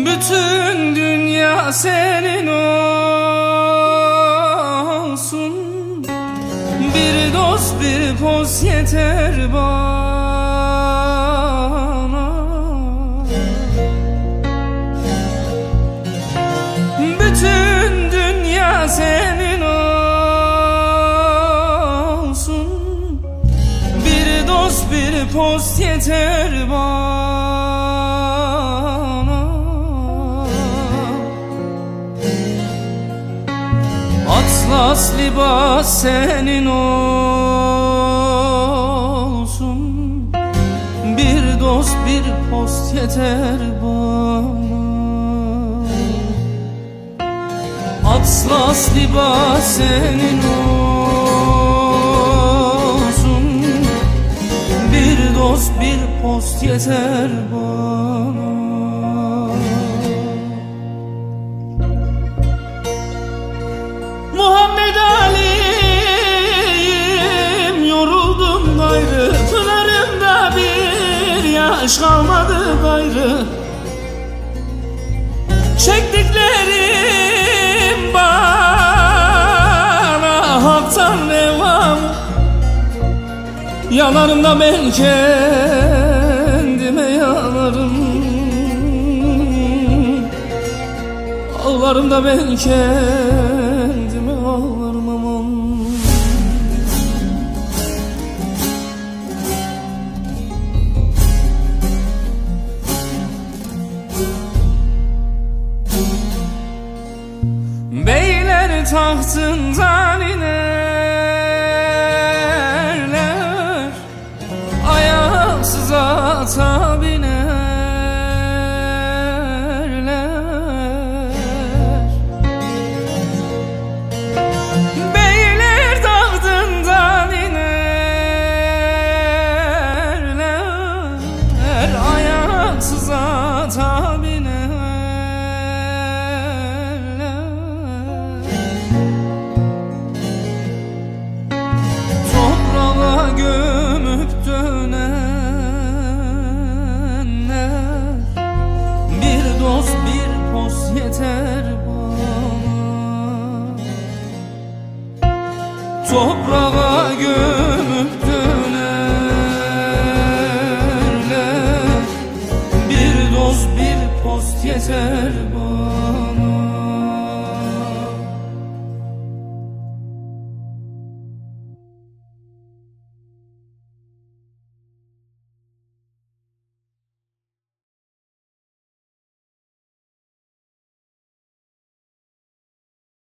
Bütün dünya senin olsun. Bir dost bir poz yeter bana. Bütün dünya senin olsun. Bir dost bir poz yeter bana. Atlas libas senin olsun. Bir dost bir post yeter bana. Atlas libas senin olsun. Bir dost bir post yeter bana. Muhammed Ali'yim, yoruldum gayrı. Pınarımda bir yaş kalmadı gayrı. Çektiklerim bana haktan devam. Yanarım da ben kendime yanarım. Ağlarım da ben kendime ağlarım aman. Beyler tahtından inerler, ayaksız ata biner. Beyler tahtından inerler, ayaksız ata biner. Gömüp dönenler, bir dost bir poz yeter bana. Toprağa gömüp dönerler, bir dost bir poz yeter bana.